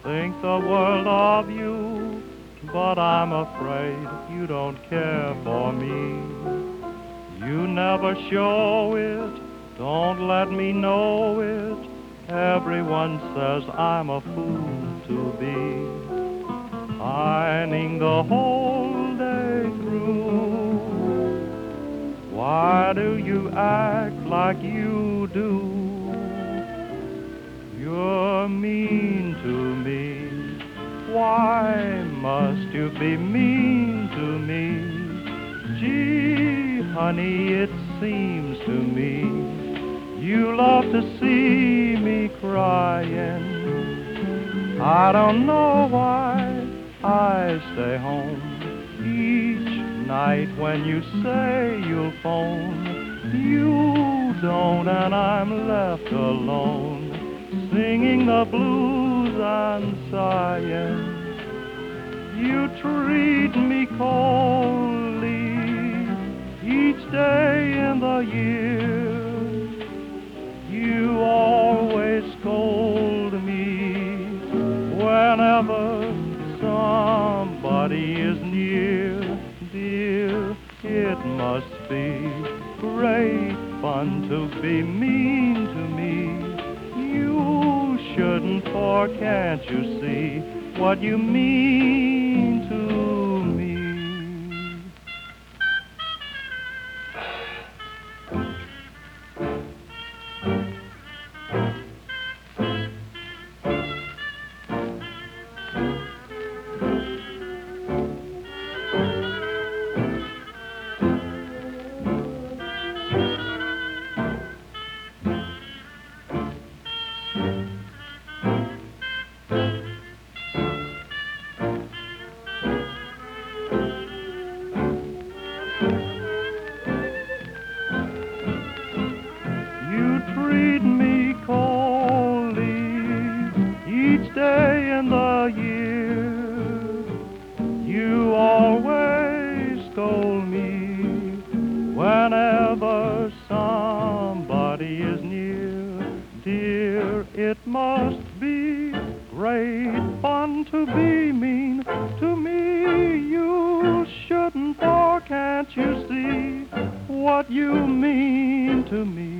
think the world of you, but I'm afraid you don't care for me. You never show it, don't let me know it. Everyone says I'm a fool to be pining the whole day through. Why do you act like you do? You're mean to me. Why must you be mean to me? Gee, honey, it seems to me you love to see me crying. I don't know why I stay home each night when you say you'll phone. You don't, and I'm left alone, singing the blues and sighing. You treat me coldly each day in the year. You always scold me whenever somebody is near. Dear, it must be great fun to be mean to me. You shouldn't, for can't you see what you mean to me? You treat me coldly each day in the year. You always scold me whenever somebody is near. Dear, it must be great fun to be mean to me. You shouldn't, for can't you see what you mean to me?